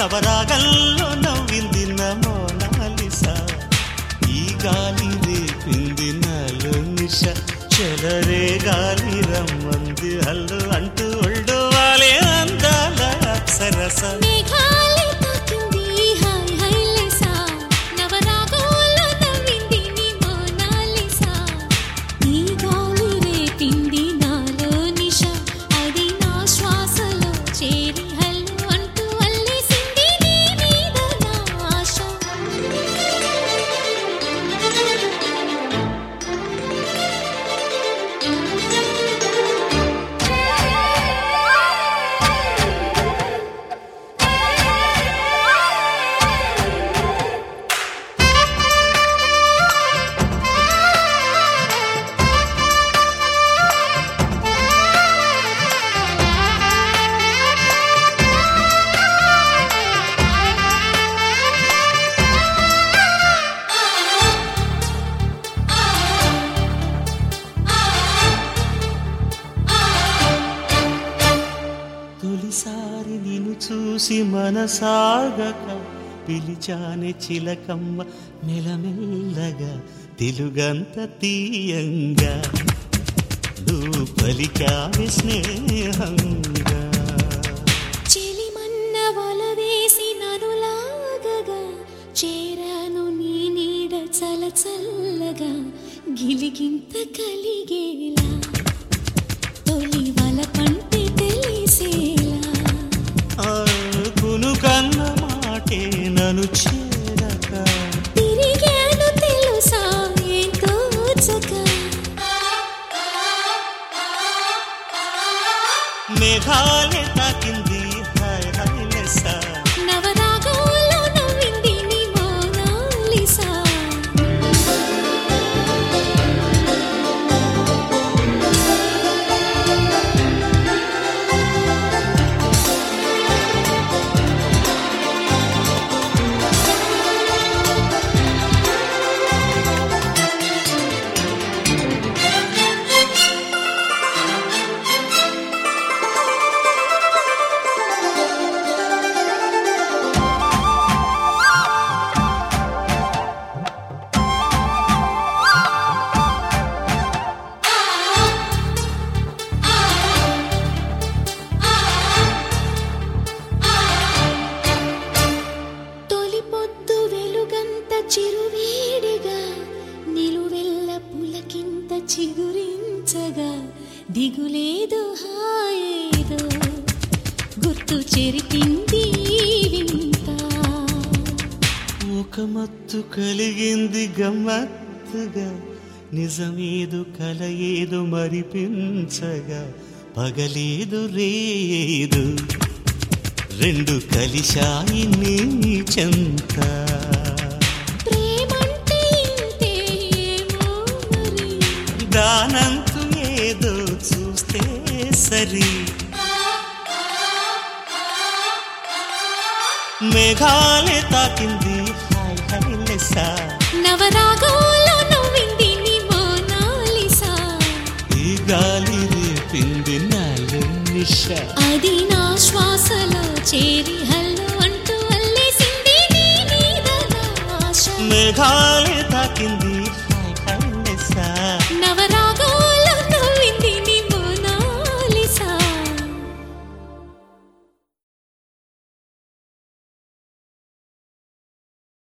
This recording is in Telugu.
నవరాగంలో నవ్వింది నా మోనాలిసా ఈ గాలి రేపింది నాలో నిష చెలరే గాలి రమ్మంది హల్లు అంటూ ఒళ్ళు వాలే అందాల అప్సరస తొలిసారి నిన్ను చూసి మనసాగక పిలిచానే చిలకమ్మ మెలమెల్లగా తెలుగంత తీయంగా నువ్వు పలికావే స్నేహంగా చెలిమన్న వల వేసి నన్ను లాగగా చేరాను నీ నీడ చలచల్లగా గిలిగింత కలిగేలా తొలి వల కంటే కన్న మాటే నన్ను చేరక తిరిగాను తెలుసా ఎంతో చక మేఘాలే తాకింది హాయ్ హాయ్ లెస్సా నవరాగంలో నవ్వింది నీ మోనాలిసా చిరువేడిగా నిలువెల్ల పులకింత చిగురించగా దిగులేదు హాయేదో గుర్తు చెరిపింది వింత ఒక మత్తు కలిగింది గమ్మత్తుగా నిజమేదు కల ఏదు మరిపించగా పగలేదు రేదు రెండు కలిశాయి నీ చెంత దానంతు ఏదో చూస్తే సరి మేఘాలే తాకింది హాయ్ హాయ్ లెస్సా నవరాగంలో నవ్వింది నీ మోనాలిసా ఈ గాలి రేపింది నాలో నిష అది నా శ్వాసలో చేరి హల్లు అంటూ అల్లేసింది నీ మీద నా ఆశ మేఘాలే